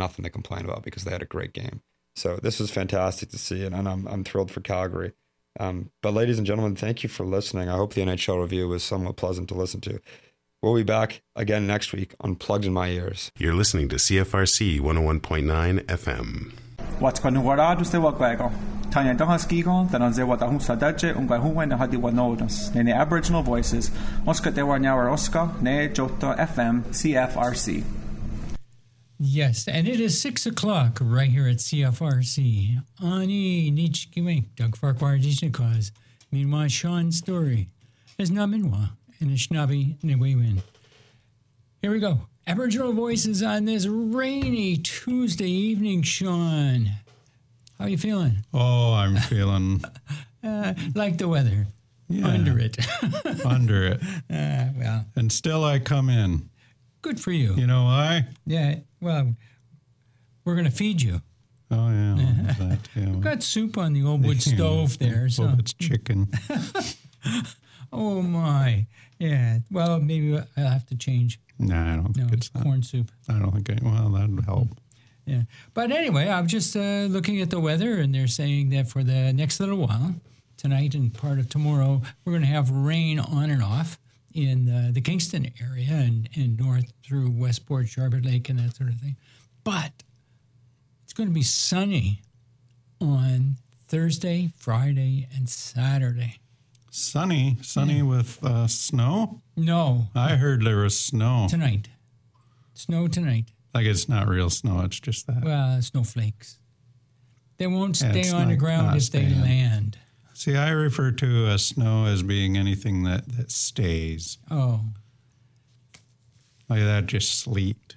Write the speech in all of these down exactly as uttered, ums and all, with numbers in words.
nothing to complain about because they had a great game. So this was fantastic to see, and I'm I'm thrilled for Calgary. Um, but ladies and gentlemen, thank you for listening. I hope the N H L review was somewhat pleasant to listen to. We'll be back again next week on Plugged in My Ears. You're listening to C F R C one oh one point nine F M. What's going to work to work like Tanya Donhaskigo, then on the what I'm Sadaje, Ungahuan, Hadi Wanodas, Nene Aboriginal Voices, Oscar de Warnauer Oscar, Ne Jota F M, C F R C. Yes, and it is six o'clock right here at C F R C. Ani Nichkiwink, Doug Farquhar Dishnakaz. Meanwhile, Sean Story is Naminwa and Ishnabi Niwewin. Here we go. Aboriginal Voices on this rainy Tuesday evening, Sean. How are you feeling? Oh, I'm feeling... uh, like the weather. Yeah, under it. under it. Uh, well. And still I come in. Good for you. You know why? Yeah, well, we're going to feed you. Oh, yeah. Well, that, yeah. We've got soup on the old wood yeah, stove there. So oh, it's chicken. Oh, my. Yeah. Well, maybe I'll have to change. No, I don't think no, it's corn that. soup. I don't think, I, well, that would help. Yeah. But anyway, I'm just uh, looking at the weather, and they're saying that for the next little while, tonight and part of tomorrow, we're going to have rain on and off in uh, the Kingston area and, and north through Westport, Sharpett Lake, and that sort of thing. But it's going to be sunny on Thursday, Friday, and Saturday. Sunny? Sunny yeah. with uh, snow? No. I heard there was snow. Tonight. Snow tonight. Like it's not real snow, it's just that. Well, snowflakes. They won't stay yeah, on the ground if staying. they land. See, I refer to a snow as being anything that, that stays. Oh. Like that, just sleet.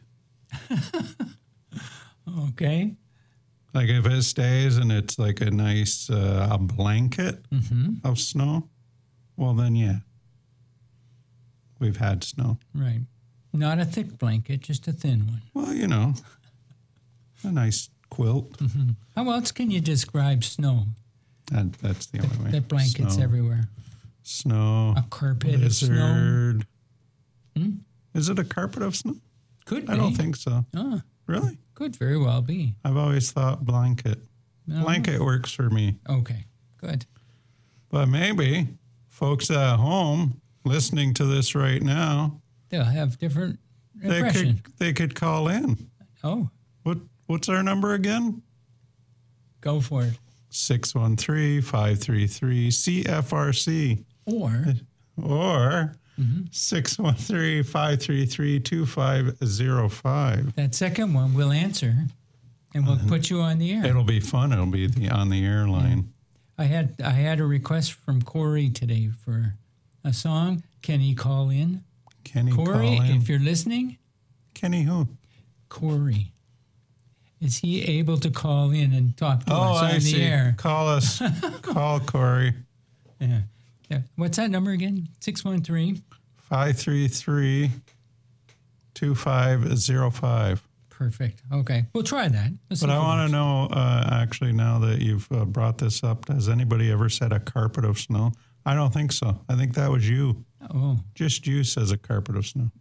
Okay. Like if it stays and it's like a nice uh, a blanket mm-hmm. of snow, well then, yeah. We've had snow. Right. Not a thick blanket, just a thin one. Well, you know, a nice quilt. Mm-hmm. How else can you describe snow? That, that's the only way. That blanket's snow. everywhere. Snow. A carpet lizard. of snow. Hmm? Is it a carpet of snow? Could be. I don't think so. Oh. Really? Could very well be. I've always thought blanket. No. Blanket works for me. Okay, good. But maybe folks at home listening to this right now, they'll have different impression. They could, they could call in. Oh. What What's our number again? Go for it. six one three, five three three, C F R C. Or. Or mm-hmm. six one three, five three three, two five zero five. That second one we'll answer, and we'll uh, put you on the air. It'll be fun. It'll be the on the air line. Yeah. I had I had a request from Corey today for a song. Can he call in? Can he Corey, call in? if you're listening. Kenny who? Corey. Is he able to call in and talk to oh, us on I the see. air? Call us. Call Corey. Yeah. yeah. What's that number again? six one three? five three three, two five zero five. Perfect. Okay. We'll try that. Let's but I want to know, uh, actually, now that you've uh, brought this up, has anybody ever said a carpet of snow? I don't think so. I think that was you. Oh. Just you says a carpet of snow.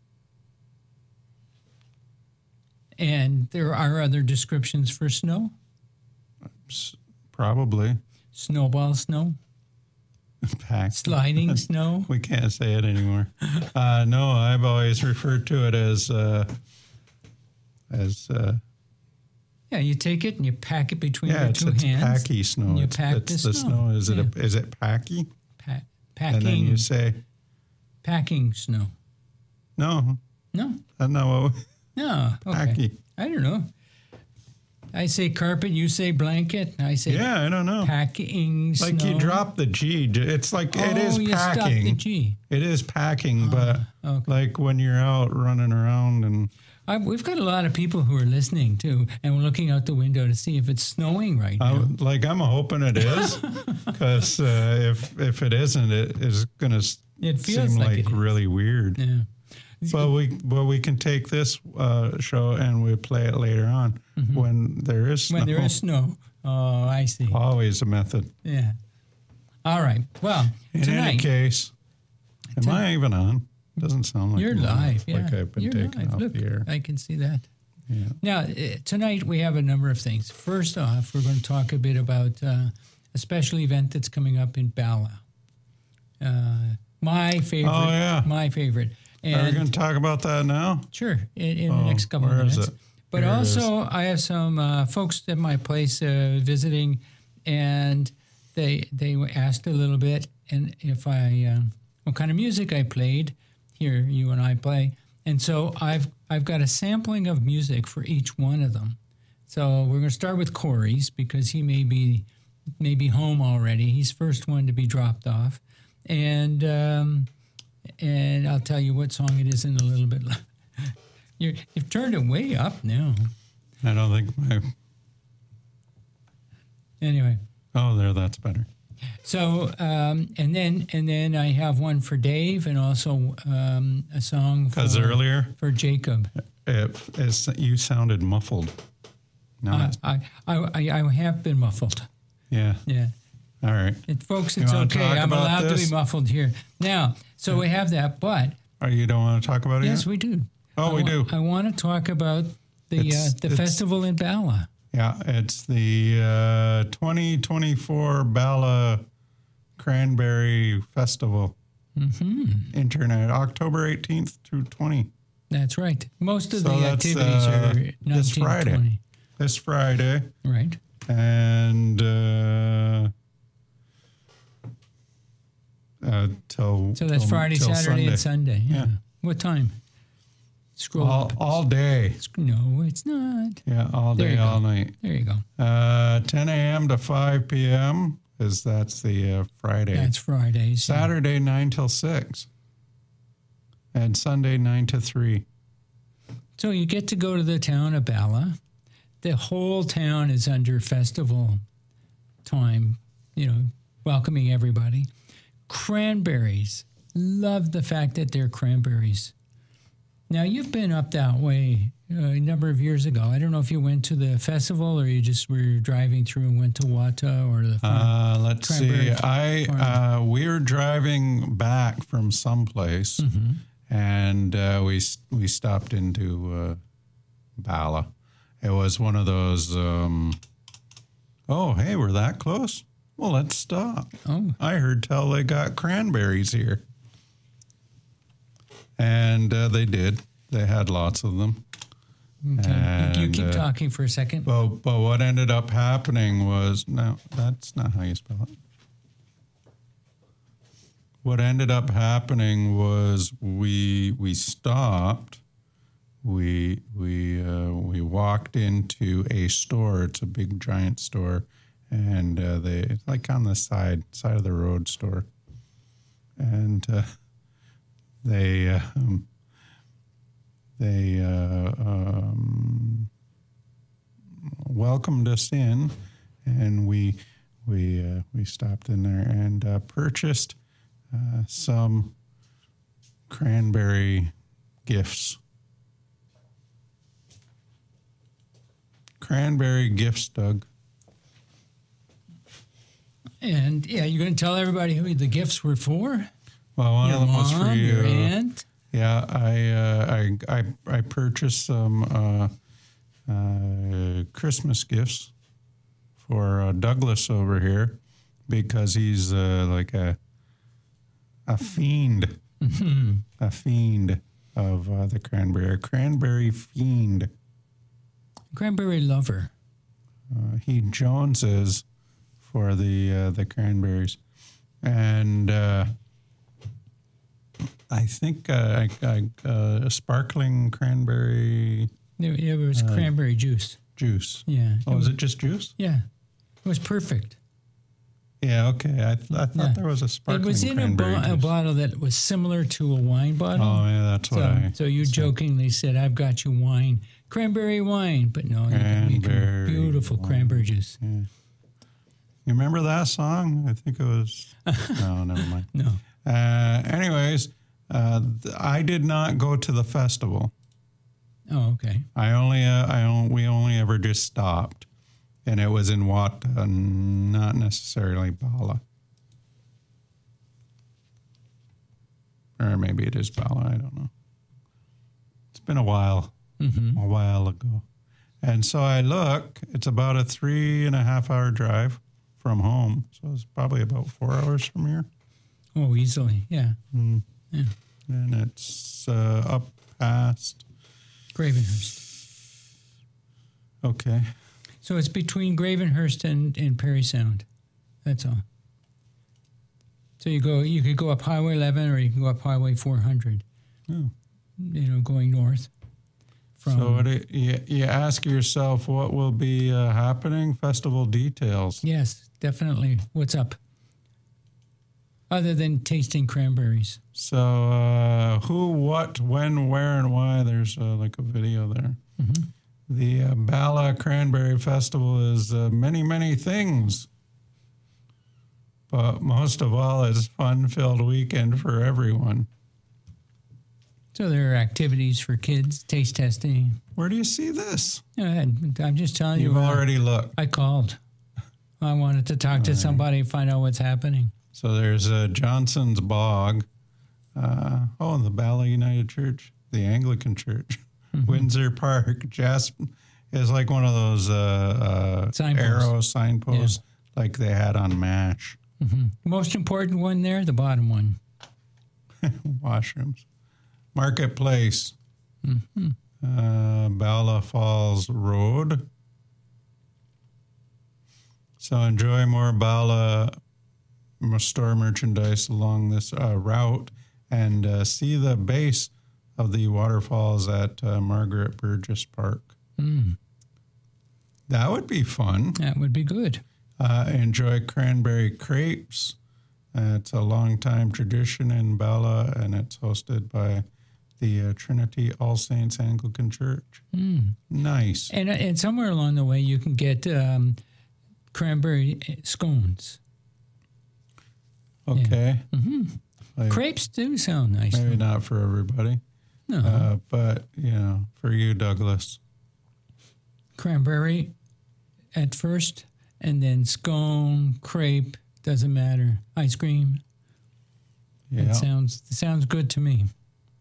And there are other descriptions for snow? Probably. Snowball snow? Packed. Sliding snow? We can't say it anymore. Uh, no, I've always referred to it as... Uh, as uh, yeah, you take it and you pack it between yeah, your it's, two it's hands. packy snow. And you it's, pack it's the, the snow. snow. Is, yeah. it a, is it packy? Pa- packing. And then you say... Packing snow. No. No? That's not what we... No. Okay. Packy. I don't know. I say carpet, you say blanket. I say yeah, I don't know. Packing snow. Like you drop the G. It's like oh, it is you packing. Stop the G. It is packing, oh, but okay. like when you're out running around and. I, we've got a lot of people who are listening too, and we're looking out the window to see if it's snowing right now. I, like I'm hoping it is, because uh, if if it isn't, it is going to seem like, like it really weird. Yeah. But we but we can take this uh, show and we play it later on mm-hmm. when there is snow. When there is snow. Oh, I see. Always a method. Yeah. All right. Well, in tonight, any case, am tonight, I even on? Doesn't sound like you're I'm live. Yeah, like I've been you're taken live. off Look, the air. I can see that. Yeah. Now, uh, tonight we have a number of things. First off, we're going to talk a bit about uh, a special event that's coming up in Bala. Uh, my favorite. Oh, yeah. My favorite. Are we And going to talk about that now? sure, in, in Oh, the next couple where of is minutes. it? But Here it also, I have some uh, folks at my place uh, visiting, and they they asked a little bit, and if I um, what kind of music I played. Here, you and I play, and so I've I've got a sampling of music for each one of them. So we're going to start with Corey's because he may be may be home already. He's first one to be dropped off, and um, and I'll tell you what song it is in a little bit. You're, you've turned it way up now. I don't think my... Anyway, Oh, there, that's better. so um, and then and then I have one for Dave and also um, a song for, Because earlier, for Jacob. it, it's, you sounded muffled. No, Uh, it's- I, I I I have been muffled. yeah. Yeah. All right. It, folks, You it's wanna okay. talk I'm about allowed to this? be muffled here. Now, so we have that, but Oh, you don't want to talk about it yes, yet? we do. Oh, I we wa- do. I want to talk about the uh, It's- the it's- festival in Bala. Yeah, it's the uh, twenty twenty-four Bala Cranberry Festival. Mm-hmm. Internet, October eighteenth through twentieth. That's right. Most of So the that's, activities uh, are this nineteen Friday. twenty. This Friday. Right. And uh, uh, till So that's till- Friday, till Saturday, and Sunday. Yeah. Yeah. What time? Scroll All, up. all day. Sc- No, it's not. Yeah, all There day, you go. all night. There you go. Uh, ten a.m. to five p.m. is that's the uh, Friday. That's Fridays. Saturday nine till six, and Sunday nine to three. So you get to go to the town of Bala. The whole town is under festival time, you know, welcoming everybody. Cranberries. Love the fact that they're cranberries. Now, you've been up that way uh, a number of years ago. I don't know if you went to the festival or you just were driving through and went to Wata or the farm. Uh, let's see. Cranberry I farm. uh, we were driving back from someplace, Mm-hmm. and uh, we we stopped into uh, Bala. It was one of those. Um, oh, hey, we're that close. Well, let's stop. Oh. I heard tell they got cranberries here, and uh, they did. They had lots of them. Okay. you And, keep uh, talking for a second. But but what ended up happening was no, that's not how you spell it. What ended up happening was we we stopped. We we uh, we walked into a store. It's a big giant store, and uh, they it's like on the side side of the road store, and uh, they. Uh, um, They uh, um, welcomed us in, and we we uh, we stopped in there and uh, purchased uh, some cranberry gifts. Cranberry gifts, Doug. And yeah, you're going to tell everybody who the gifts were for? Well, one Your of them was for mom, you. your aunt? Yeah, I uh, I I I purchased some uh, uh, Christmas gifts for uh, Douglas over here because he's uh, like a a fiend, a fiend of uh, the cranberry, a cranberry fiend. Cranberry lover. Uh, he joneses for the uh, the cranberries, and. Uh, I think uh, I, I, uh, a sparkling cranberry It, it was Uh, cranberry juice. juice. Yeah. Oh, was it just juice? Yeah. It was perfect. Yeah, okay. I, th- I thought Yeah. there was a It sparkling was in a, cranberry bo- a juice. bottle that was similar to a wine bottle. Oh, yeah, that's what so, I... so you jokingly said, I've got you wine. Cranberry wine. But no, you can make a Cranberry beautiful wine. cranberry juice. Yeah. You remember that song? I think it was... no, never mind. No. Uh, anyways, uh, th- I did not go to the festival. Oh, okay. I only, uh, I on, we only ever just stopped, and it was in Wata, not necessarily Bala, or maybe it is Bala. I don't know. It's been a while Mm-hmm. a while ago. And so I look, it's about a three and a half hour drive from home. So it's probably about four hours from here. Oh, easily, yeah. Mm. Yeah. And it's uh, up past. Gravenhurst. Okay. So it's between Gravenhurst and, and Perry Sound. That's all. So you go, you could go up Highway eleven or you can go up Highway four hundred. Oh. You know, going north. From, So what it, you, you ask yourself, what will be uh, happening? Festival details. yes, definitely. What's up? Other than tasting cranberries. So uh, who, what, when, where, and why? There's uh, like a video there. Mm-hmm. The uh, Bala Cranberry Festival is uh, many, many things. But most of all, it's a fun-filled weekend for everyone. So there are activities for kids, taste testing. Where do you see this? Yeah, I'm just telling You've you. uh, already looked. I called. I wanted to talk to somebody, find out what's happening. So there's uh, Johnson's Bog. Uh, oh, the Bala United Church, the Anglican Church. Mm-hmm. Windsor Park. Jasper is like one of those uh, uh, Signposts. arrow signposts like they had on MASH. Mm-hmm. Most important one there, the bottom one. Washrooms. Marketplace. Mm-hmm. Uh, Bala Falls Road. So enjoy more Bala store merchandise along this uh, route and uh, see the base of the waterfalls at uh, Margaret Burgess Park. Mm. That would be fun. That would be good. Uh, enjoy cranberry crepes. Uh, it's a long-time tradition in Bala, and it's hosted by the uh, Trinity All Saints Anglican Church. Mm. Nice. And and somewhere along the way, you can get um, cranberry scones. Okay. Yeah. Mm-hmm. Like, Crepes do sound nice. maybe not for everybody, No. uh, but, you know, for you, Douglas. Cranberry at first, and then scone, crepe, doesn't matter. Ice cream. Yeah. It sounds it sounds good to me.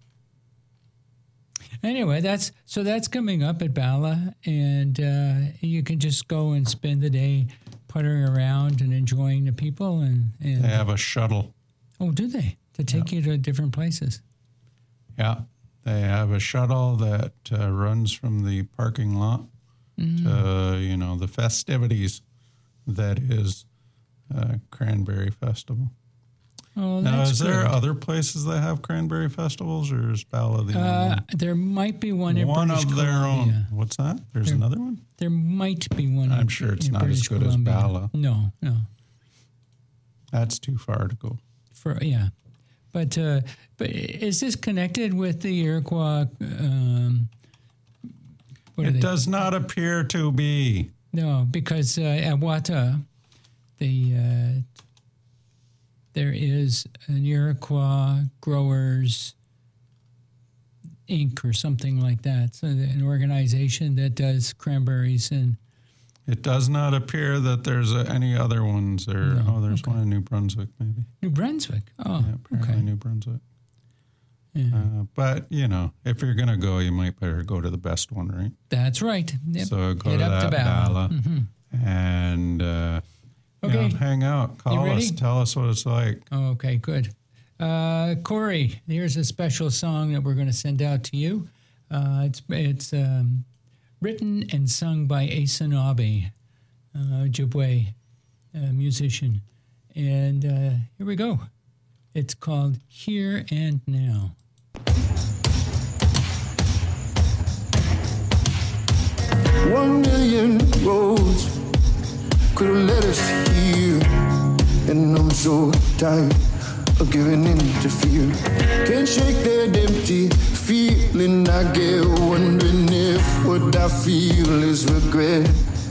Anyway, that's so that's coming up at Bala, and uh, you can just go and spend the day puttering around and enjoying the people. And, and They have a shuttle. oh, do they to take you to different places? Yeah. They have a shuttle that uh, runs from the parking lot Mm. to, you know, the festivities that is uh, Cranberry Festival. Oh, Now, that's is there good. other places that have cranberry festivals, or is Bala the only Uh, one? there might be one in One British of their Columbia. own. What's that? There's There- another one? There might be one. I'm in- sure it's in not as British good as Columbia. Bala. No, no. That's too far to go. For yeah, but uh, but is this connected with the Iroquois? Um, what are It they? does not appear to be. No, because uh, at Wata, the uh, there is an Iroquois Growers Incorporated or something like that. So an organization that does cranberries and It does not appear that there's uh, any other ones there. No, Oh, there's okay. one in New Brunswick, maybe. New Brunswick. Oh, Yeah, apparently okay. New Brunswick. Yeah. Uh, but, you know, if you're going to go, you might better go to the best one, right? That's right. Yep. So go Get to up that to Bala. Bala Mhm. and uh, you Okay. know, hang out. Call ready? us. Tell us what it's like. Okay, good. Uh, Corey, here's a special song that we're going to send out to you. Uh, it's it's um, written and sung by Asanabe, uh, Ojibwe uh, musician. And uh, here we go. It's called Here and Now. One million roads could have led us here, and I'm so tired of giving in to fear. Can't shake that empty feeling I get, wondering if what I feel is regret.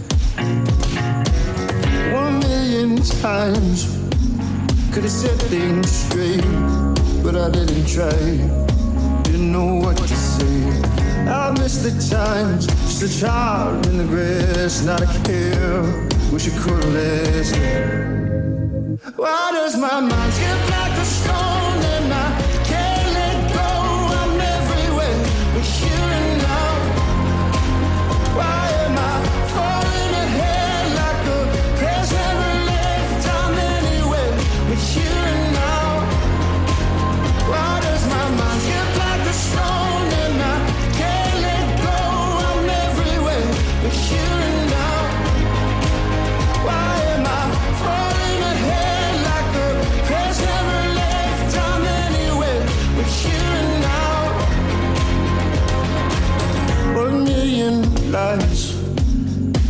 One million times could have set things straight, but I didn't try. Didn't know what to say. I miss the times, just a child in the grass, not a care. Wish it could have lasted. Why does my mind skip like a stone and I can't let go? I'm everywhere, but here and now.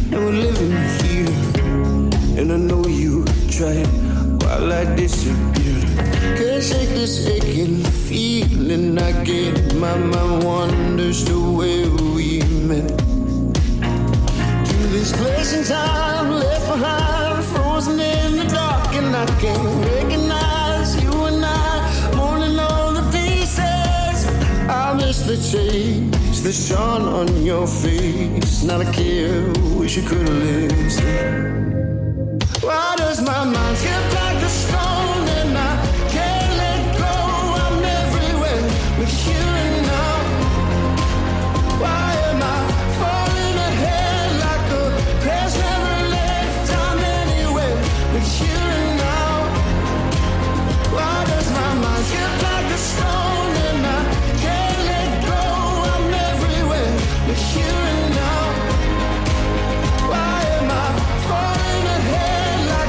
and we're living here. And I know you tried while I disappeared. Can't shake this aching feeling I get. My mind wanders to where we met. To this place in time left behind, frozen in the dark, and I can't recognize you and I, mourning all the pieces. I miss the change that shone on your face. Not a care, wish you could have listened. Why does my mind skip like a stone and I can't let go? I'm everywhere with you now. Why am I falling ahead like a past never left? I'm anywhere with you now. Why does my mind skip like a stone and I can't let go? I'm everywhere with you now. Why am I falling ahead?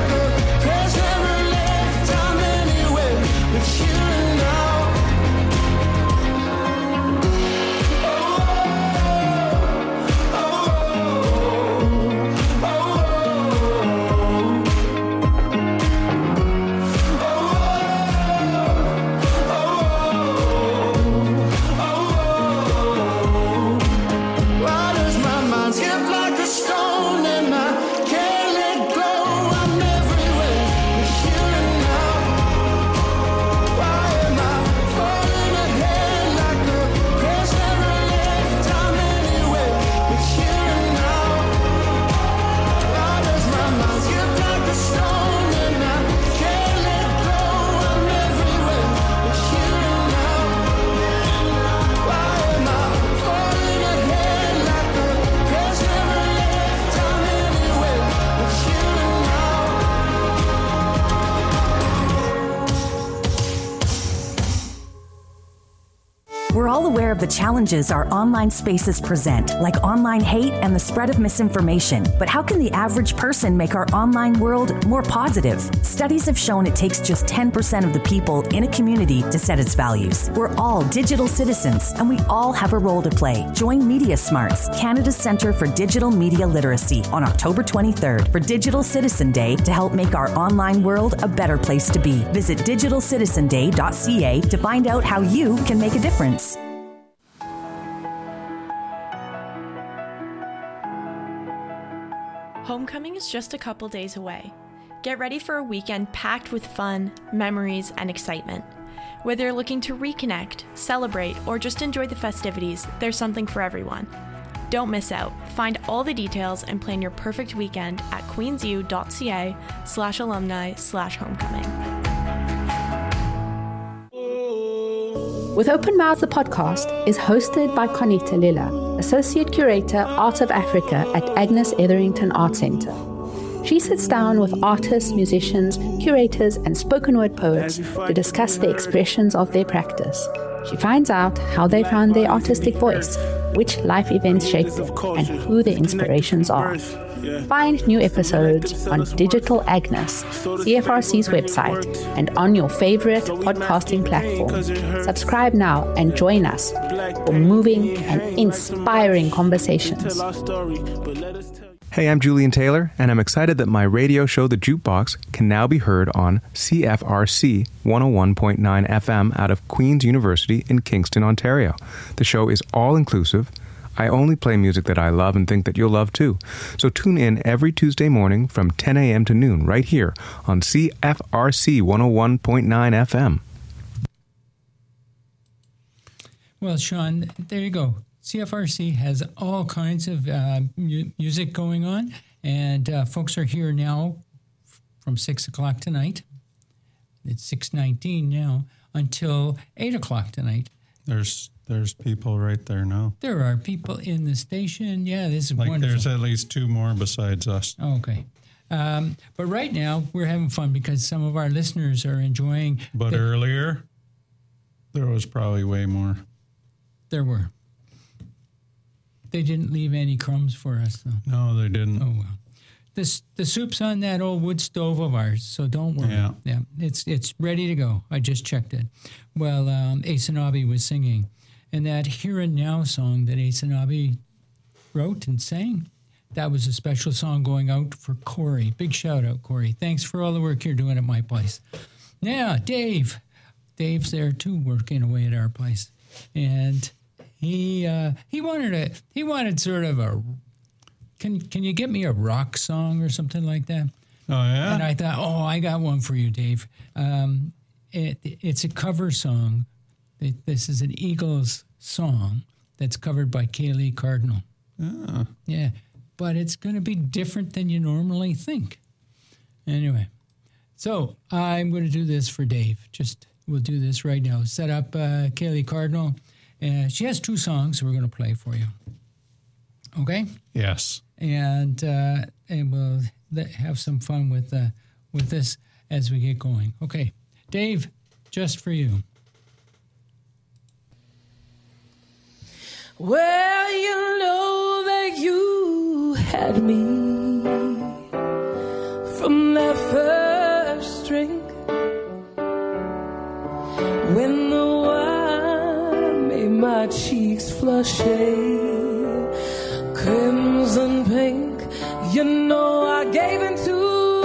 We're all aware of the challenges our online spaces present, like online hate and the spread of misinformation. But how can the average person make our online world more positive? Studies have shown it takes just ten percent of the people in a community to set its values. We're all digital citizens, and we all have a role to play. Join Media Smarts, Canada's Centre for Digital Media Literacy, on October twenty-third for Digital Citizen Day to help make our online world a better place to be. Visit digital citizen day dot c a to find out how you can make a difference. Homecoming is just a couple days away. Get ready for a weekend packed with fun, memories, and excitement. Whether you're looking to reconnect, celebrate, or just enjoy the festivities, there's something for everyone. Don't miss out. Find all the details and plan your perfect weekend at queensu dot c a slash alumni slash homecoming. With Open Mouths, the podcast is hosted by Conita Lilla, Associate Curator, Art of Africa at Agnes Etherington Art Centre. She sits down with artists, musicians, curators, and spoken word poets to discuss the expressions of their practice. She finds out how they found their artistic voice, which life events shaped them, and who their inspirations are. Find new episodes on Digital Agnes, C F R C's website, and on your favorite podcasting platform. Subscribe now and join us for moving and inspiring conversations. Hey, I'm Julian Taylor, and I'm excited that my radio show, The Jukebox, can now be heard on C F R C one oh one point nine F M out of Queen's University in Kingston, Ontario. The show is all-inclusive. I only play music that I love and think that you'll love too. So tune in every Tuesday morning from ten a.m. to noon right here on C F R C one oh one point nine F M. Well, Sean, there you go. C F R C has all kinds of uh, mu- music going on, and uh, folks are here now from six o'clock tonight. It's six nineteen now until eight o'clock tonight. There's there's people right there now. There are people in the station. Yeah, this is like wonderful. There's at least two more besides us. Okay. Um, but right now, we're having fun because some of our listeners are enjoying. But the, earlier, there was probably way more. There were. They didn't leave any crumbs for us, though. No, they didn't. Oh, well. This, the soup's on that old wood stove of ours, so don't worry. Yeah. yeah it's it's ready to go. I just checked it. Well, um, Asanabi was singing. And that Here and Now song that Asanabi wrote and sang, that was a special song going out for Corey. Big shout out, Corey. Thanks for all the work you're doing at my place. Now, Dave. Dave's there too, working away at our place. And he uh, he wanted a he wanted sort of a can can you get me a rock song or something like that? Oh yeah. And I thought, oh, I got one for you, Dave. Um, it, it's a cover song. It, this is an Eagles song that's covered by Kaylee Cardinal. Oh. Yeah, but it's going to be different than you normally think. Anyway, so I'm going to do this for Dave. Just we'll do this right now. Set up uh, Kaylee Cardinal. Uh, she has two songs we're going to play for you. Okay? Yes. And uh, and we'll th- have some fun with uh, with this as we get going. Okay, Dave, just for you. Well, you know that you had me from that first drink. When the wine made my cheeks flush a crimson pink, you know I gave into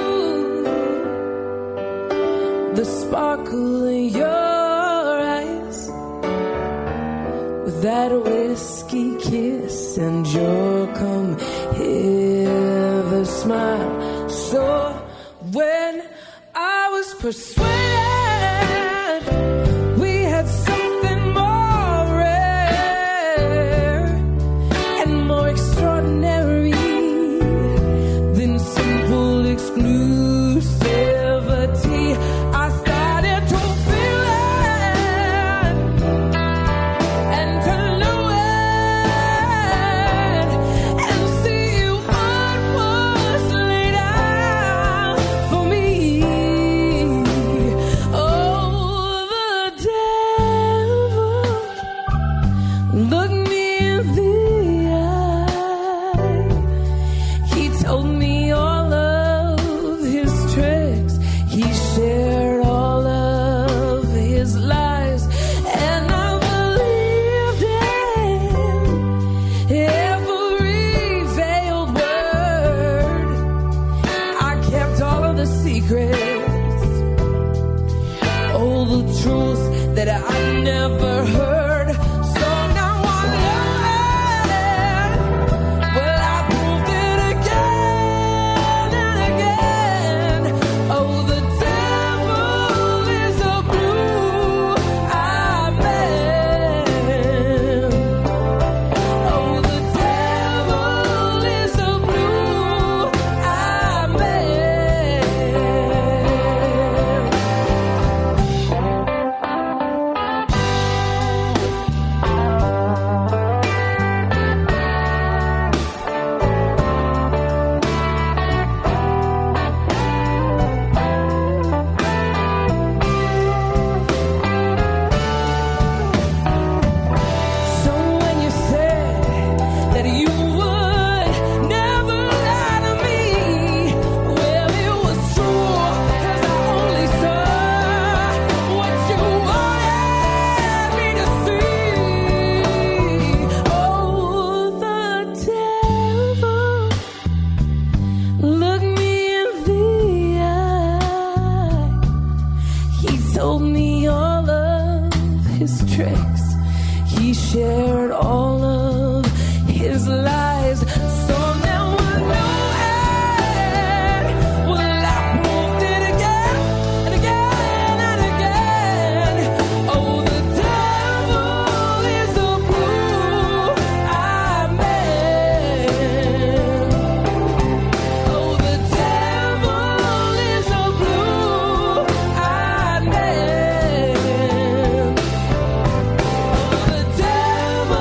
the sparkle in your eyes with that whiskey kiss and your come hither smile. So when I was persuaded we had something more rare and more extraordinary than simple exclusivity, I started to feel it and to know it and see what was laid out for me. Oh, the devil looked me in the eye. He told me all of his tricks. He shared all of his lies, and I believed in every veiled word. I kept all of the secrets, all the truth that I never heard. So now I know it. Well, I proved it again and again. Oh, the devil is a blue-eyed man. Oh, the devil is a blue-eyed man. So when you said that you would never lie to me, well, it was true, 'cause I only saw what you wanted me to see. Oh, the devil looked me in the eye. He told me all of his tricks. He shared all of his lies. So now I know it. Well, I proved it again and again and again. Oh, the devil is a blue-eyed man. Oh, the devil is a blue-eyed man. Oh, the devil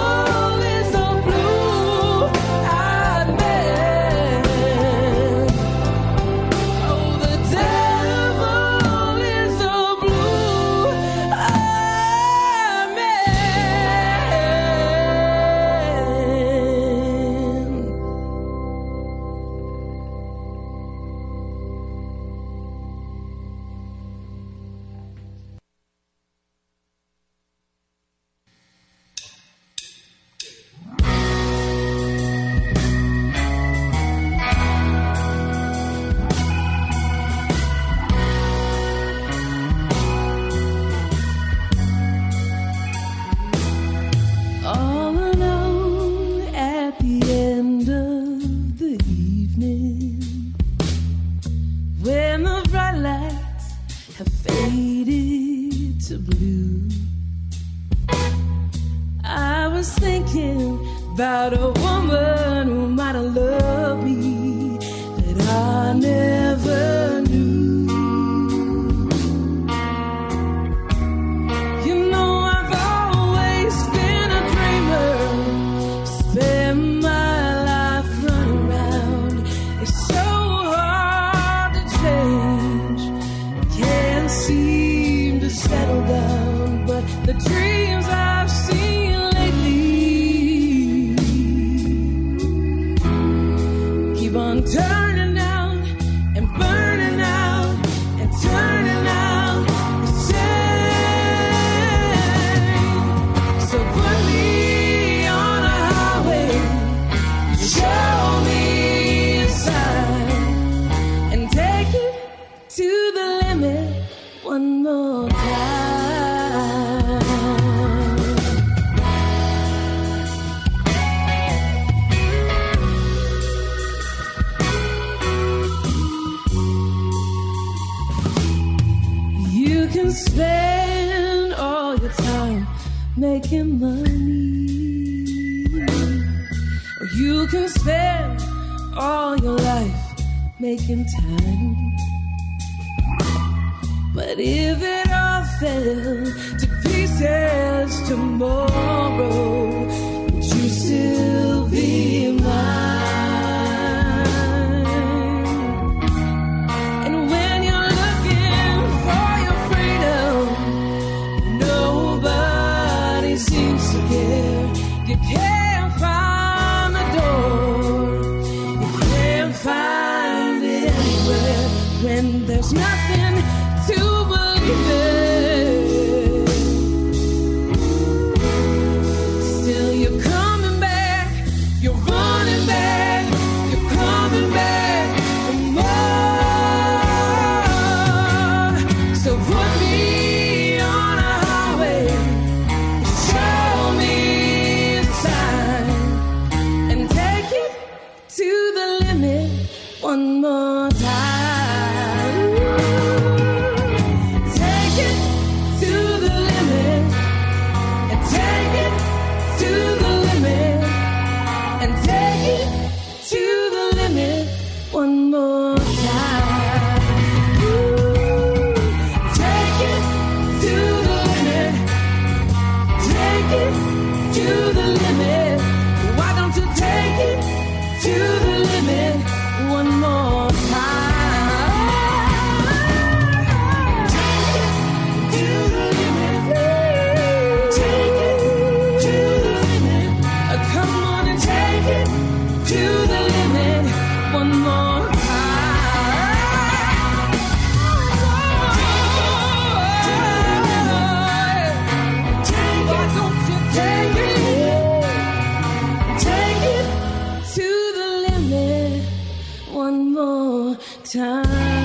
keep on turning out and burning out and turning out the same. So put me on a highway, show me a sign, and take it to the limit one more time. You can spend all your time making money, or you can spend all your life making time. But if it all fell to pieces tomorrow, would you still be mine? And when you're looking for your freedom, nobody seems to care. You can't find the door, you can't find it anywhere when there's nothing to believe in. Still you're coming back, you're running back, you're coming back for more. So put me on a highway, show me a sign, and take it to the limit one more time. One more time. Ooh, take it to the limit. Take it to the limit. Why don't you take it to the limit one more time? Take it to the limit. Take it to the limit. Uh, come on and take it to the limit one more. Time.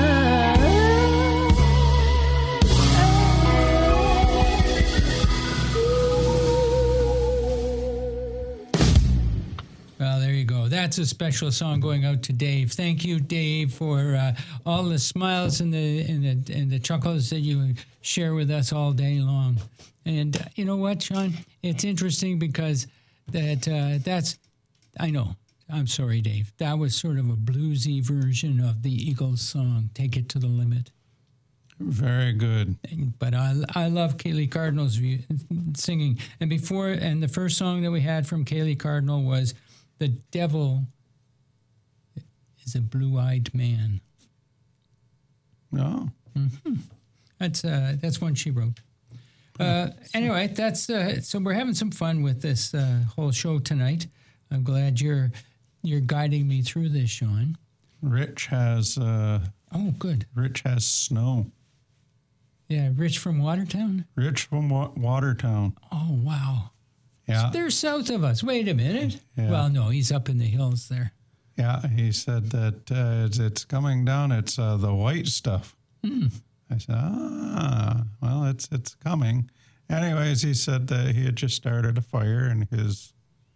Well, there you go. That's a special song going out to Dave. Thank you, Dave, for uh, all the smiles and the and the and the chuckles that you share with us all day long. And uh, you know what, Sean? It's interesting because that uh, that's I know. I'm sorry, Dave. That was sort of a bluesy version of the Eagles song, Take It to the Limit. Very good. But I, I love Kaylee Cardinal's view, singing. And before, and the first song that we had from Kaylee Cardinal was The Devil is a Blue-Eyed Man. Oh. Mm-hmm. That's, uh, that's one she wrote. Uh, anyway, that's uh, so we're having some fun with this uh, whole show tonight. I'm glad you're... You're guiding me through this, Sean. Rich has... Uh, oh, good. Rich has snow. Yeah, Rich from Watertown? Rich from Wa- Watertown. Oh, wow. Yeah. So they're south of us. Wait a minute. Yeah. Well, no, he's up in the hills there. Yeah, he said that uh, it's, it's coming down. It's uh, the white stuff. Mm. I said, ah, well, it's it's coming. Anyways, he said that he had just started a fire in his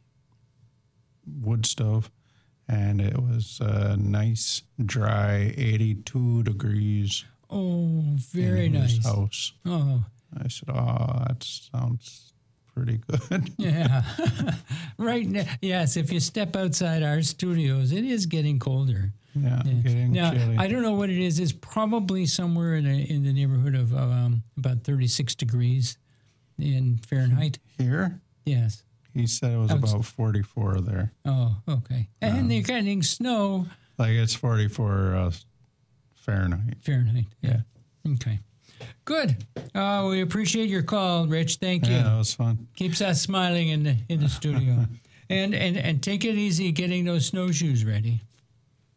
wood stove. And it was a nice, dry, eighty-two degrees. Oh, very in nice. His house. Oh. I said, oh, that sounds pretty good. Yeah. Right now, yes, if you step outside our studios, it is getting colder. Yeah, yeah. getting now, chilly. I don't know what it is. It's probably somewhere in, a, in the neighborhood of um, about thirty-six degrees in Fahrenheit. Here? Yes. He said it was Outs- about forty-four there. Oh, okay. And Um, they're getting snow. Like it's forty-four uh, Fahrenheit. Fahrenheit, yeah. Okay. Good. Uh, we appreciate your call, Rich. Thank you. Yeah, that was fun. Keeps us smiling in the in the studio. and, and and take it easy getting those snowshoes ready.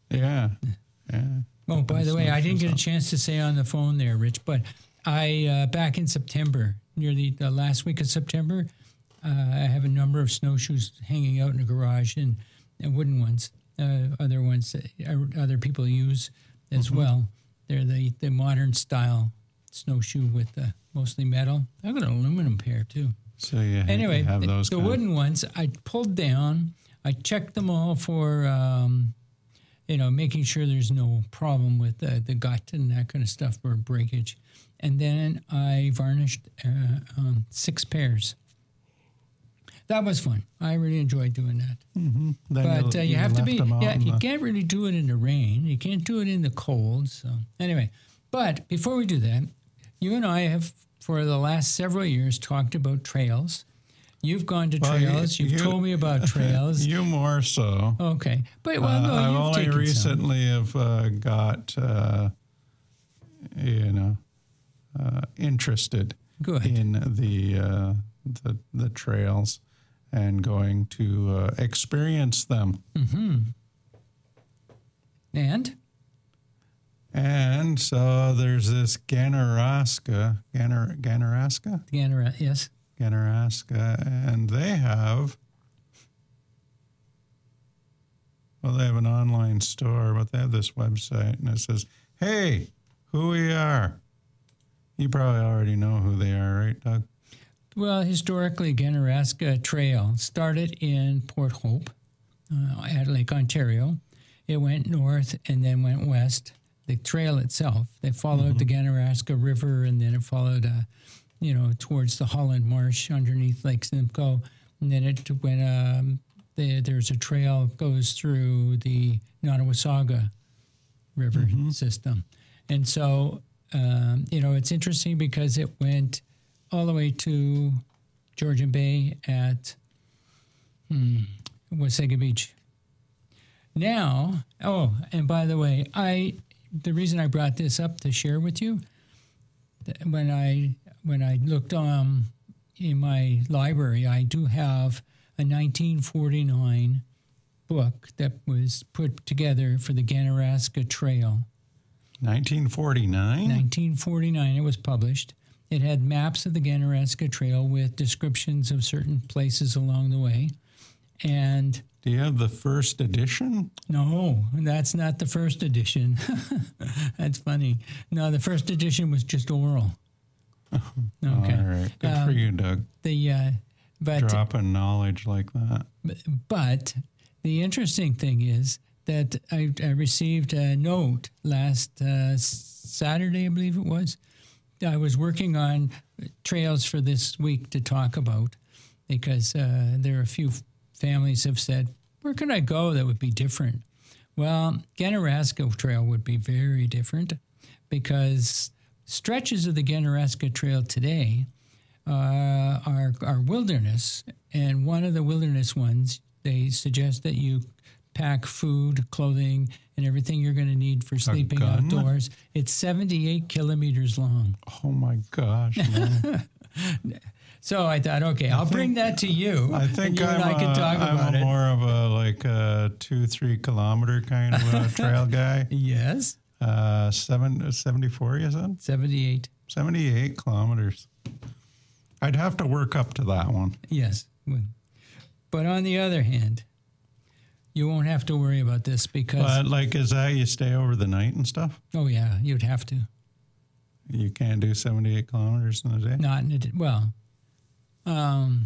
Yeah. Yeah. Oh, by the way, I didn't get a chance to say on the phone there, Rich, but I, uh, back in September, near the, the last week of September, uh, I have a number of snowshoes hanging out in the garage, and, and wooden ones, uh, other ones that other people use as mm-hmm. well. They're the, the modern style snowshoe with uh, mostly metal. I've got an aluminum pair, too. So you anyway, you have those the kind wooden of... ones, I pulled down. I checked them all for... Um, you know, making sure there's no problem with uh, the gut and that kind of stuff or breakage. And then I varnished uh, um, six pairs. That was fun. I really enjoyed doing that. Mm-hmm. But you, uh, you, you have to be, yeah, you the... can't really do it in the rain. You can't do it in the cold. So anyway, but before we do that, you and I have, for the last several years, talked about trails. You've gone to well, trails. You, You've you, told me about trails. You more so. Okay. But, well, no, uh, I've you've only taken recently some. have uh, got, uh, you know, uh, interested Good. in the, uh, the the trails and going to uh, experience them. Mm-hmm. And? And so there's this Ganaraska, Ganar, Ganaraska? Ganara, yes. Ganaraska, and they have, well, they have an online store, but they have this website, and it says, hey, who we are. You probably already know who they are, right, Doug? Well, historically, Ganaraska Trail started in Port Hope uh, at Lake Ontario. It went north and then went west. The trail itself, they followed mm-hmm. the Ganaraska River, and then it followed uh, you know, towards the Holland Marsh underneath Lake Simcoe. And then it went, um, the, there's a trail that goes through the Nottawasaga River mm-hmm. system. And so, um, you know, it's interesting because it went all the way to Georgian Bay at hmm, Wasaga Beach. Now, oh, and by the way, I the reason I brought this up to share with you, when I when I looked um, in my library, I do have a nineteen forty-nine book that was put together for the Ganaraska Trail. nineteen forty-nine? nineteen forty-nine, it was published. It had maps of the Ganaraska Trail with descriptions of certain places along the way. And do you have the first edition? No, that's not the first edition. That's funny. No, the first edition was just oral. Okay. All right. Good um, for you, Doug. The uh, but dropping knowledge like that. But the interesting thing is that I, I received a note last uh, Saturday, I believe it was. I was working on trails for this week to talk about because uh, there are a few families have said, where can I go that would be different? Well, Ganaraska Trail would be very different because stretches of the Ganaraska Trail today uh, are, are wilderness, and one of the wilderness ones, they suggest that you pack food, clothing, and everything you're going to need for sleeping outdoors. It's seventy-eight kilometers long. Oh, my gosh. So I thought, okay, I'll think, bring that to you. I think and you I'm, and I can talk a, about I'm a it. more of a like a two, three kilometer kind of a trail guy. Yes. Uh, seven, seventy-four, you said? seventy-eight. seventy-eight kilometers. I'd have to work up to that one. Yes. But on the other hand, you won't have to worry about this because... But like, is that you stay over the night and stuff? Oh, yeah, you'd have to. You can't do seventy-eight kilometers in a day? Not in a day. Well, um,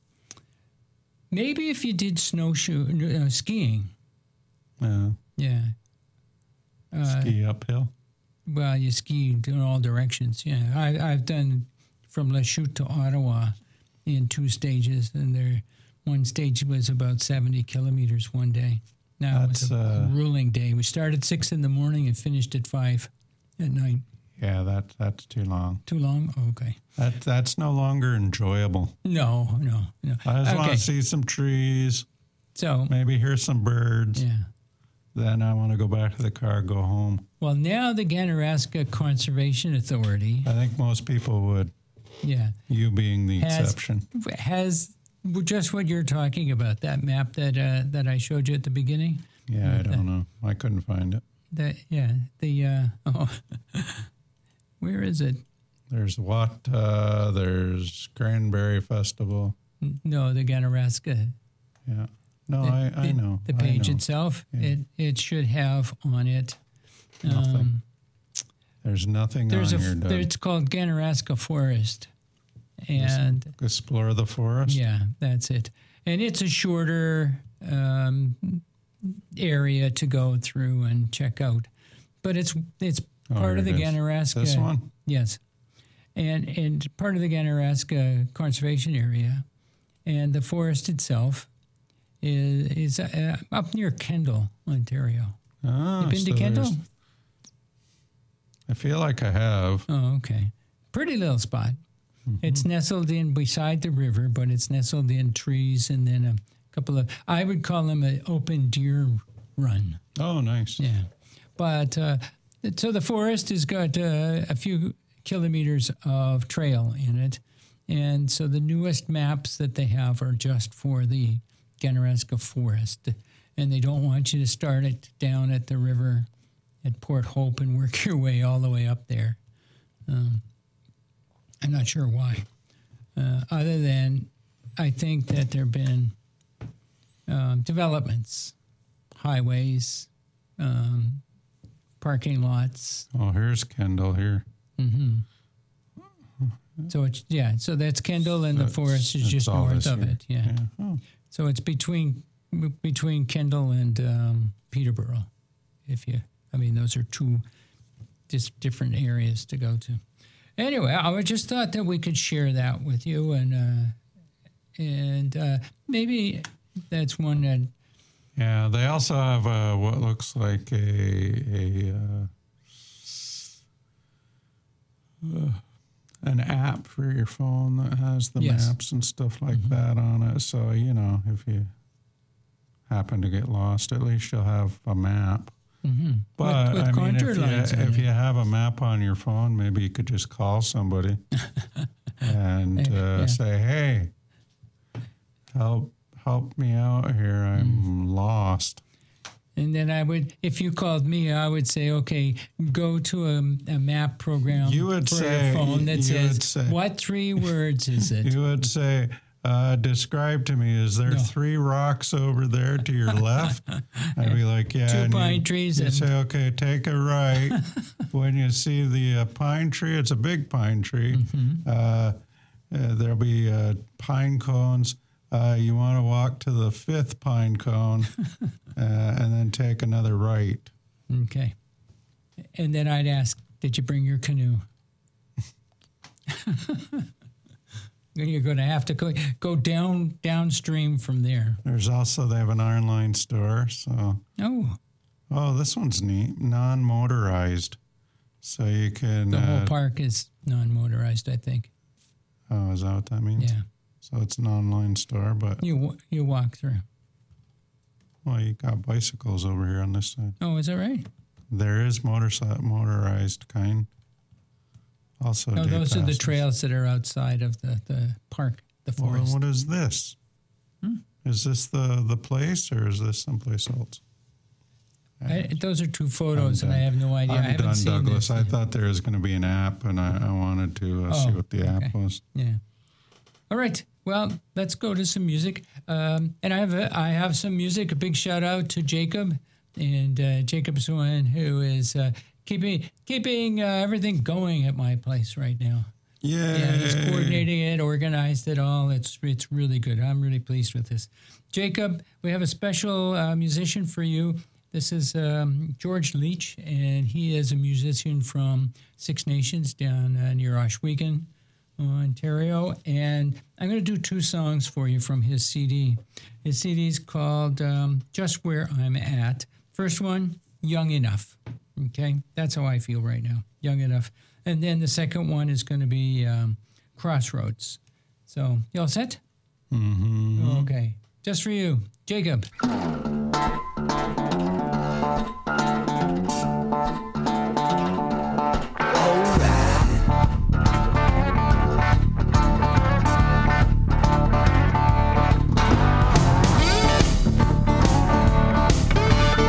maybe if you did snowshoe, uh, skiing. Yeah. Yeah. Uh, ski uphill? Well, you ski in all directions, yeah. I, I've done from Lachute to Ottawa in two stages, and there... One stage was about seventy kilometers one day. Now That's, it was a uh, grueling day. We started at six in the morning and finished at five at night. Yeah, that that's too long. Too long? Oh, okay. That That's no longer enjoyable. No, no, no. I just okay. want to see some trees. So maybe hear some birds. Yeah. Then I want to go back to the car, go home. Well, now the Ganaraska Conservation Authority. I think most people would. Yeah. You being the has, exception. Has... Just what you're talking about, that map that uh, that I showed you at the beginning, Yeah, I don't know. I couldn't find it. The, yeah, the, uh, oh, where is it? There's Wata, there's Cranberry Festival. No, the Ganaraska. Yeah. No, the, I, I the, know. The page know. itself, yeah. it, it should have on it. Nothing. Um, there's nothing there's on a, here, Doug. there, It's called Ganaraska Forest. And Just explore the forest? Yeah, that's it. And it's a shorter um, area to go through and check out. But it's it's Oh, part of the it is. Ganaraska. This one? Yes. And and part of the Ganaraska Conservation Area. And the forest itself is, is uh, up near Kendall, Ontario. Ah, you been so to Kendall? there's- I feel like I have. Oh, okay. Pretty little spot. Mm-hmm. It's nestled in beside the river, but it's nestled in trees and then a couple of, I would call them an open deer run. Oh, nice. Yeah. But uh, so the forest has got uh, a few kilometers of trail in it. And so the newest maps that they have are just for the Ganaraska Forest. And they don't want you to start it down at the river at Port Hope and work your way all the way up there. Um, I'm not sure why. Uh, other than I think that there have been um, developments, highways, um, parking lots. Oh, here's Kendall here. Mm-hmm. So it's yeah. So that's Kendall, and the That's- forest is that's just all north this of here. it. Yeah. Yeah. Oh. So it's between between Kendall and um, Peterborough. If you, I mean, those are two just different areas to go to. Anyway, I just thought that we could share that with you, and uh, and uh, maybe that's one that. Yeah, they also have uh, what looks like a a uh, uh, an app for your phone that has the Yes. maps and stuff like Mhm. that on it. So you know, if you happen to get lost, at least you'll have a map. Mm-hmm. But with, with I mean, contour if you, lines on if it. you have a map on your phone, maybe you could just call somebody and uh, Yeah. say, "Hey, help help me out here. I'm Mm. lost." And then I would, if you called me, I would say, okay, go to a, a map program You would for say- your phone that you says, would say- what three words is it? You would say, uh, "Describe to me. Is there No. three rocks over there to your left?" I'd be like, "Yeah." Two and pine you, trees You and- say, "Okay, take a right." When you see the uh, pine tree, it's a big pine tree. Mm-hmm. Uh, uh, there'll be uh, pine cones. Uh, you want to walk to the fifth pine cone, uh, and then take another right. Okay. And then I'd ask, did you bring your canoe? You're going to have to go, go down downstream from there. There's also, they have an online store. So, Oh, oh, this one's neat. Non-motorized. So you can. the whole uh, park is non-motorized, I think. Oh, is that what that means? Yeah. So it's an online store, but You wa- you walk through. well, you got bicycles over here on this side. Oh, is that right? There is motorci- motorized kind. Also, No, day those are the passes. trails that are outside of the, the park, the Well, forest. what is this? Hmm? Is this the the place, or is this someplace else? I, those are two photos, I'm and I done. have no idea. I'm I haven't done, seen Douglas. this. I thought there was going to be an app, and I, I wanted to uh, see Oh, what the okay. app was. Yeah. All right. Well, let's go to some music. Um, and I have a, I have some music. A big shout out to Jacob, and uh, Jacob's the one who is uh, keeping keeping uh, everything going at my place right now. Yeah. Yeah, he's coordinating it, organized it all. It's it's really good. I'm really pleased with this. Jacob, we have a special uh, musician for you. This is um, George Leach, and he is a musician from Six Nations down uh, near Ohsweken, Ontario. And I'm going to do two songs for you from his C D. His C D is called um, Just Where I'm At. First one, Young Enough. Okay, that's how I feel right now, young enough. And then the second one is going to be um, Crossroads. So, you all set? Mm-hmm. Okay, just for you, Jacob. All right.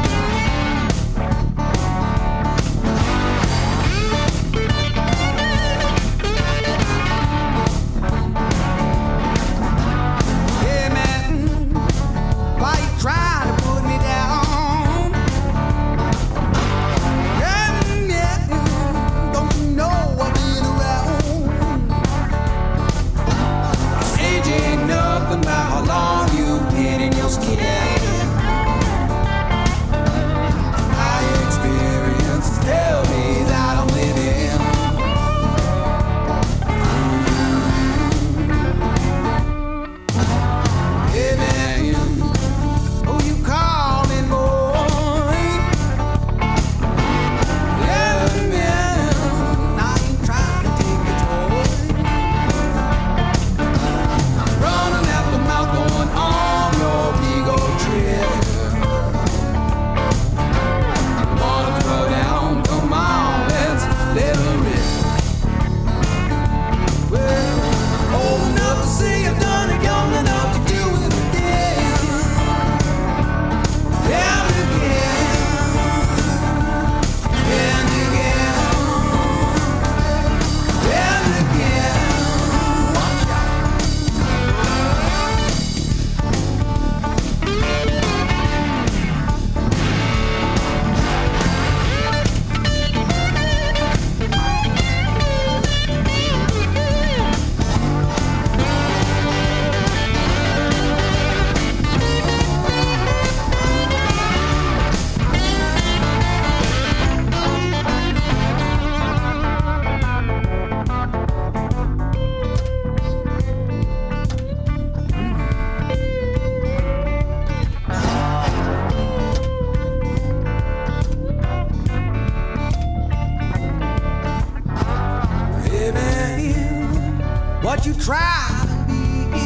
Don't you try to be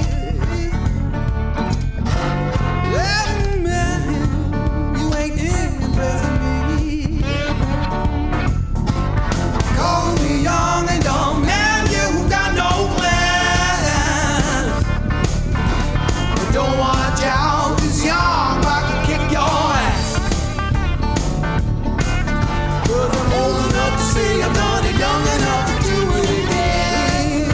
yeah, man, you ain't impressing me. Call me young and dumb, man, you got no plans. But don't watch out, this young I can kick your ass. Cause I'm old enough to say I've done it, young enough to do it again.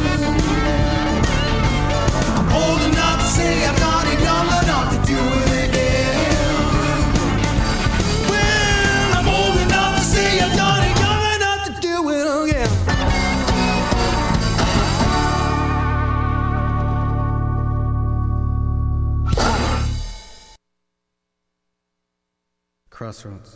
I'm old enough to say I've done it, young enough to do it again. Well, I'm old enough to say I've done it, young enough to do it again. Crossroads.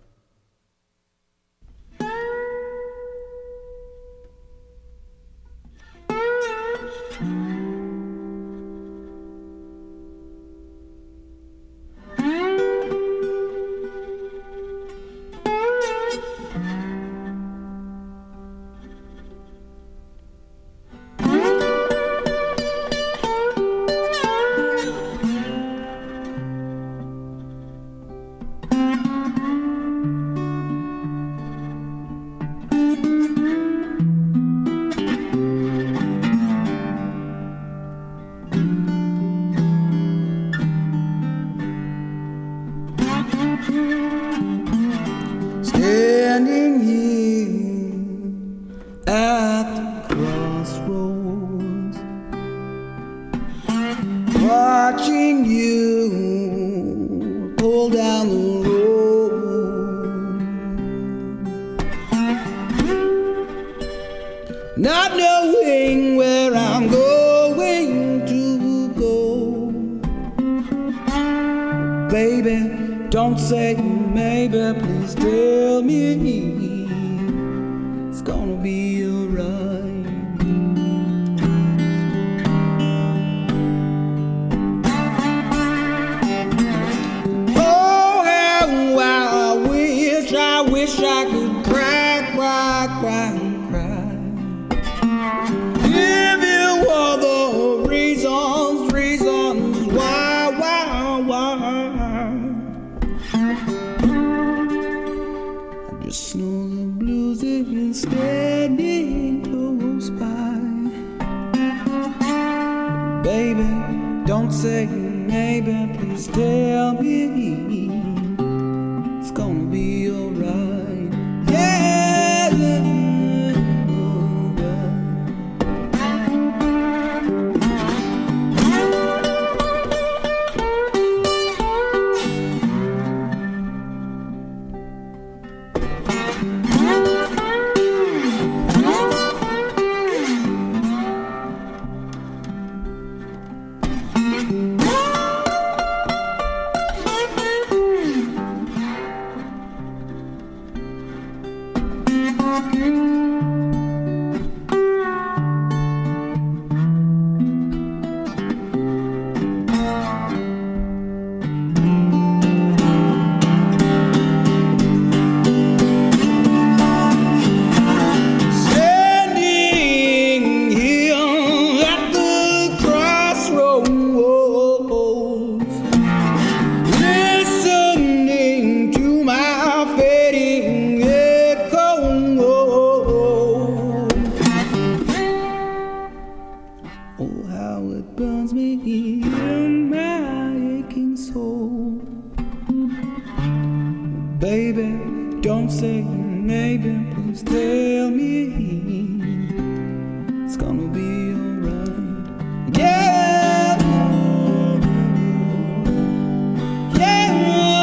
Standing here at the crossroads, watching you pull down the road, not knowing where I'm going to go. Baby, don't say maybe, please tell me it's gonna be alright. Oh, how I wish, I wish I could cry, cry, cry, cry. Give you all the reasons, reasons why, why, why. Just know the blues is standing close by. Baby, don't say maybe, please tell me it's gonna be alright. Yeah, standing here at the crossroads, listening to my fading echo. Oh, how it burns me in my aching soul. Baby, don't say maybe, please tell me it's gonna be alright. Yeah, yeah,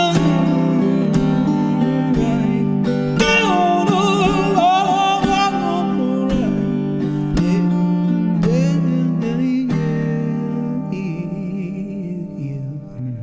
right. Oh, oh, oh, oh, right. Yeah, yeah, yeah, yeah, yeah.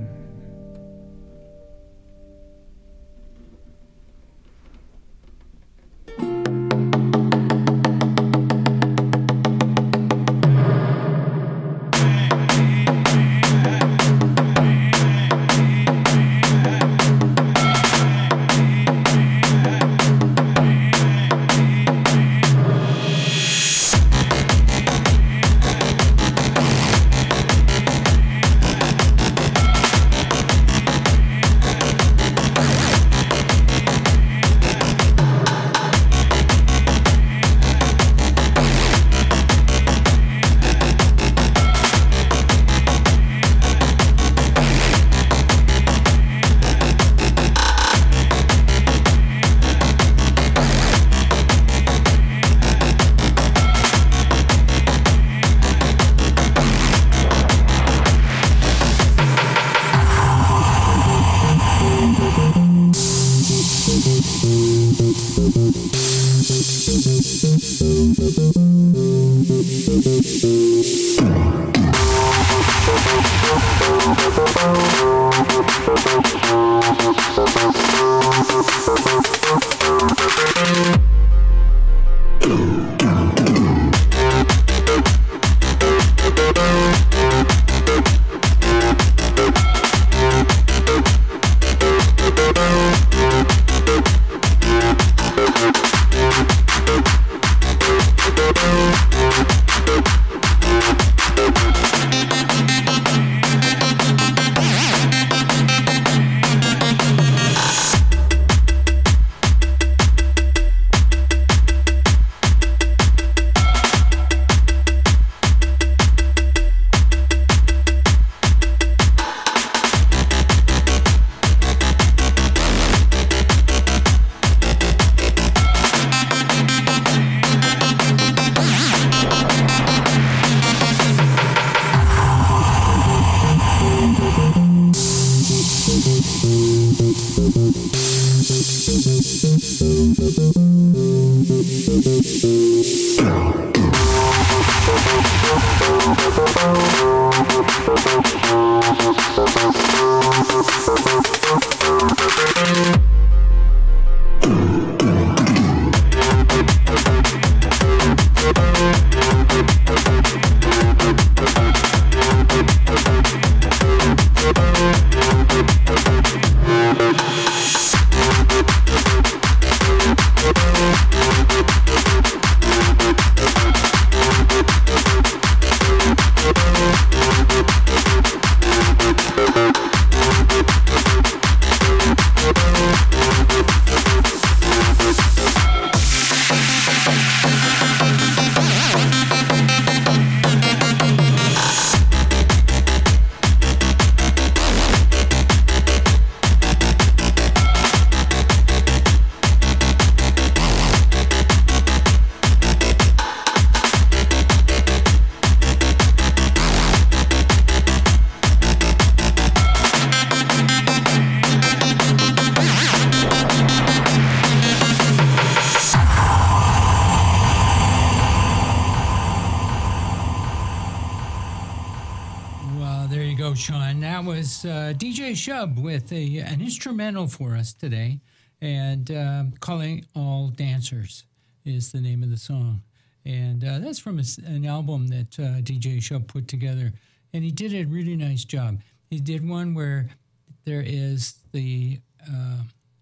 Sean. That was uh, D J Shub with a, an instrumental for us today, and uh, Calling All Dancers is the name of the song. And uh, that's from a, an album that uh, D J Shub put together, and he did a really nice job. He did one where there is the uh,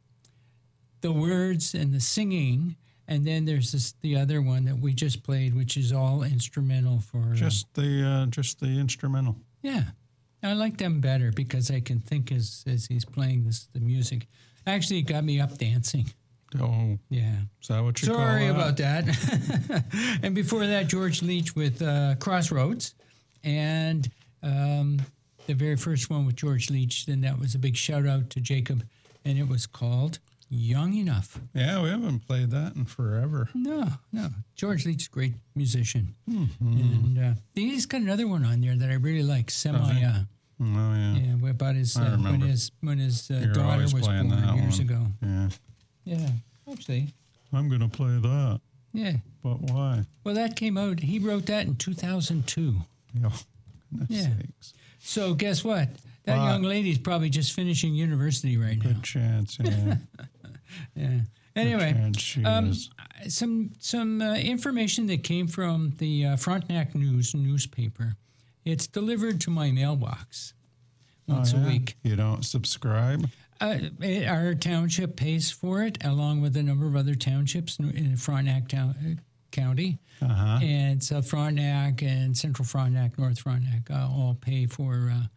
the words and the singing, and then there's this, the other one that we just played, which is all instrumental for just uh, the uh, just the instrumental. Yeah. I like them better because I can think as as he's playing this the music. Actually, it got me up dancing. Oh, yeah. Is that what you call Sorry that? about that. And before that, George Leach with uh, Crossroads, and um, the very first one with George Leach. Then that was a big shout out to Jacob, and it was called Young Enough. Yeah, we haven't played that in forever. No, no. George Leach's a great musician. Mm-hmm. And uh, he's got another one on there that I really like, Semi. Okay. Uh, oh, yeah. Yeah, about his, I uh, when remember. his, when his uh, You're daughter always was playing born that years one. ago. Yeah. Yeah, actually. I'm going to play that. Yeah. But why? Well, that came out, he wrote that in two thousand two. Oh, goodness Yeah. sakes. So guess what? That What? young lady's probably just finishing university right now. Good chance, yeah. Yeah. Anyway, chance she um, is. some some uh, information that came from the uh, Frontenac News newspaper. It's delivered to my mailbox once Oh, yeah? a week. You don't subscribe? Uh, it, our township pays for it, along with a number of other townships in, in Frontenac town, uh, County. Uh-huh. And South Frontenac and Central Frontenac, North Frontenac uh, all pay for uh,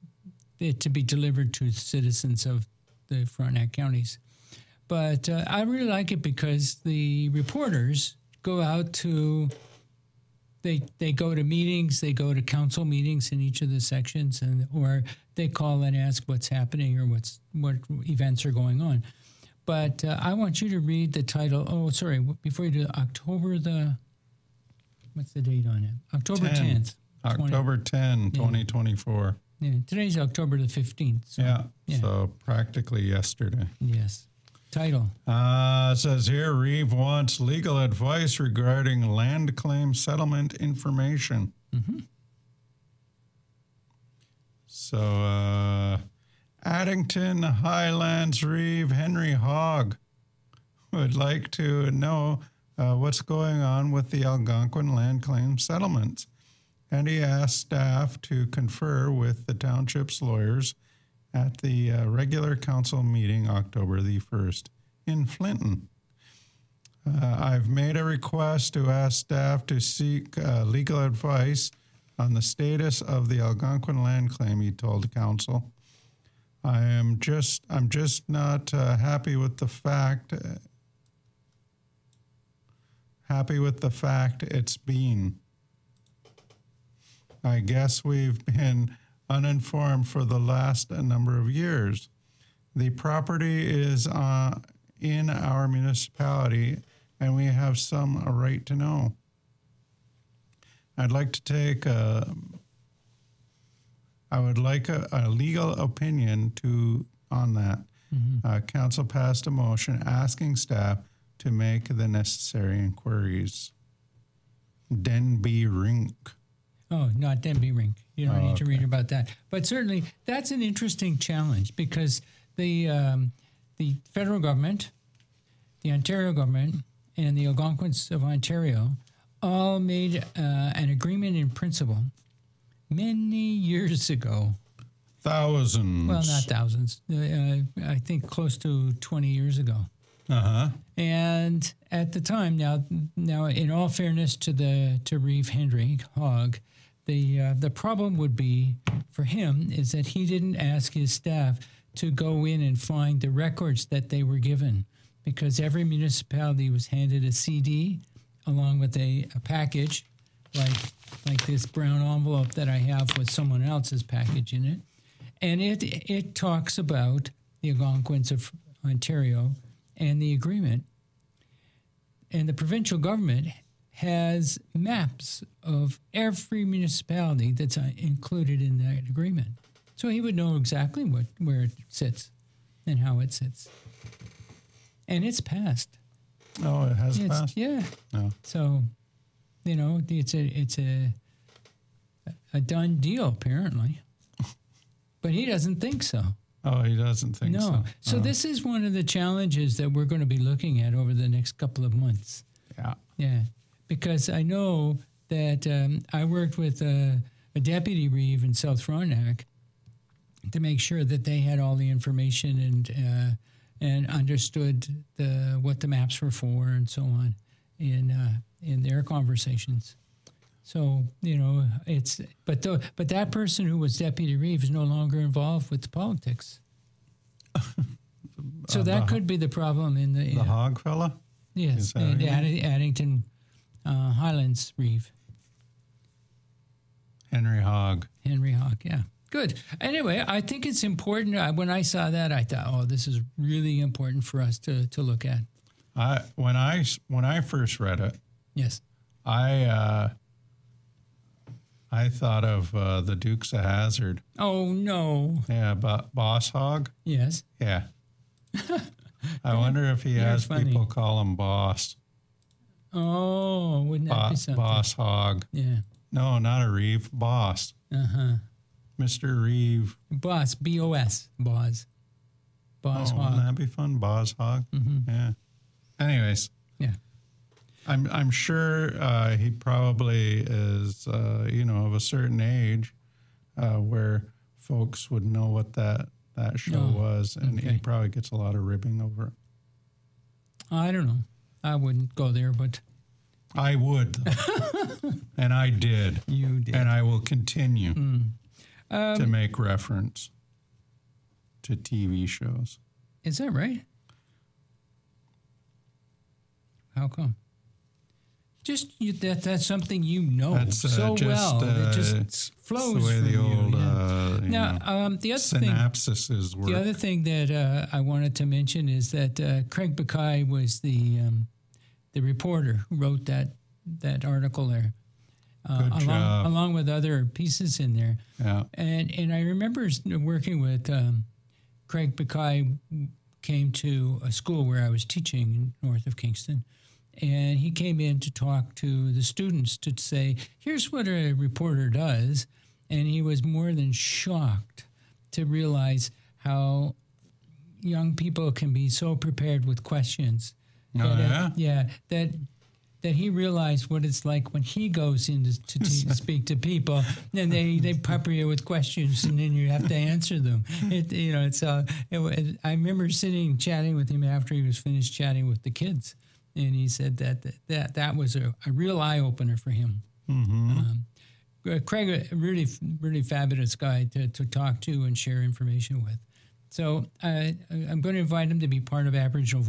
it to be delivered to citizens of the Frontenac counties. But uh, I really like it because the reporters go out to, they they go to meetings, they go to council meetings in each of the sections, and or they call and ask what's happening or what's what events are going on. But uh, I want you to read the title. Oh, sorry, before you do it, October the, what's the date on it? October tenth. October tenth, twenty twenty-four. Yeah, today's October the fifteenth. So, Yeah, yeah. so practically yesterday. Yes. title. Uh, it says here, Reeve wants legal advice regarding land claim settlement information. Mm-hmm. So, uh, Addington Highlands Reeve Henry Hogg would like to know uh, what's going on with the Algonquin land claim settlements. And he asked staff to confer with the township's lawyers at the uh, regular council meeting October the first in Flinton. Uh, I've made a request to ask staff to seek uh, legal advice on the status of the Algonquin land claim, he told council. I am just, I'm just not uh, happy with the fact, uh, happy with the fact it's been. I guess we've been uninformed for the last number of years. The property is uh, in our municipality, and we have some right to know. I'd like to take a, I would like a, a legal opinion to on that. Mm-hmm. Uh, council passed a motion asking staff to make the necessary inquiries. Denby Rink. Oh, not Denby Rink. You don't Oh, need to okay. read about that. But certainly, that's an interesting challenge because the um, the federal government, the Ontario government, and the Algonquins of Ontario all made uh, an agreement in principle many years ago. Thousands. Well, not thousands. Uh, I think close to twenty years ago. Uh-huh. And at the time, now, now in all fairness to the to Reeve Henry Hogg, the uh, the problem would be for him is that he didn't ask his staff to go in and find the records that they were given, because every municipality was handed a C D along with a, a package, like like this brown envelope that I have with someone else's package in it, and it it talks about the Algonquins of Ontario and the agreement. And the provincial government has maps of every municipality that's uh, included in that agreement. So he would know exactly what where it sits and how it sits. And it's passed. Oh, it has It's- passed? Yeah. No. So, you know, it's a it's a a done deal apparently. But he doesn't think so. Oh, he doesn't think no. so. So, so Oh. this is one of the challenges that we're going to be looking at over the next couple of months. Yeah. Yeah. Because I know that um, I worked with a, a deputy Reeve in South Frontenac to make sure that they had all the information and uh, and understood the what the maps were for and so on in uh, in their conversations. So, you know, it's but the, but that person who was Deputy Reeve is no longer involved with the politics. So Uh, that the- could be the problem in the The Hogg fella? Yes, Is that in who? Add- Addington uh, Highlands Reeve. Henry Hogg. Henry Hogg, yeah. Good. Anyway, I think it's important. I, when I saw that, I thought, oh, this is really important for us to, to look at. I when I when I first read it, Yes. I uh, I thought of uh, the Dukes of Hazzard. Oh, no. Yeah, but Boss Hogg. Yes. Yeah. I wonder if he You're has funny. people call him Boss. Oh, wouldn't that Bo- be something? Boss Hogg. Yeah. No, not a Reeve. Boss. Uh-huh. Mister Reeve. Boss, B O S, Boz. Boz oh, Hogg. wouldn't that be fun? Boss Hogg. Mm-hmm. Yeah. Anyways. Yeah. I'm I'm sure uh, he probably is, uh, you know, of a certain age uh, where folks would know what that, that show Oh, was, and okay. he probably gets a lot of ribbing over it. I don't know. I wouldn't go there, but I would, though. And I did. You did. And I will continue Mm. to Um, make reference to T V shows. Is that right? How come? Just you, that that's something you know That's, uh, so just, well. uh, it just it's flows the way from the you. old, yeah. uh, you now, know, um, the other thing, synapses work. the other thing that uh, I wanted to mention is that uh, Craig Buckeye was the um, the reporter who wrote that that article there, uh, Good along job. along with other pieces in there. Yeah. And and I remember working with um, Craig Buckeye came to a school where I was teaching north of Kingston. And he came in to talk to the students to say, here's what a reporter does. And he was more than shocked to realize how young people can be so prepared with questions. Oh, that, yeah? uh, yeah, that that he realized what it's like when he goes in to, to, to speak to people, and they, they pepper you with questions, and then you have to answer them. It, you know, it's uh, it, I remember sitting chatting with him after he was finished chatting with the kids, and he said that that that was a, a real eye opener for him. Mm-hmm. Um, Craig, a really really fabulous guy to, to talk to and share information with. So uh, I'm going to invite him to be part of Aboriginal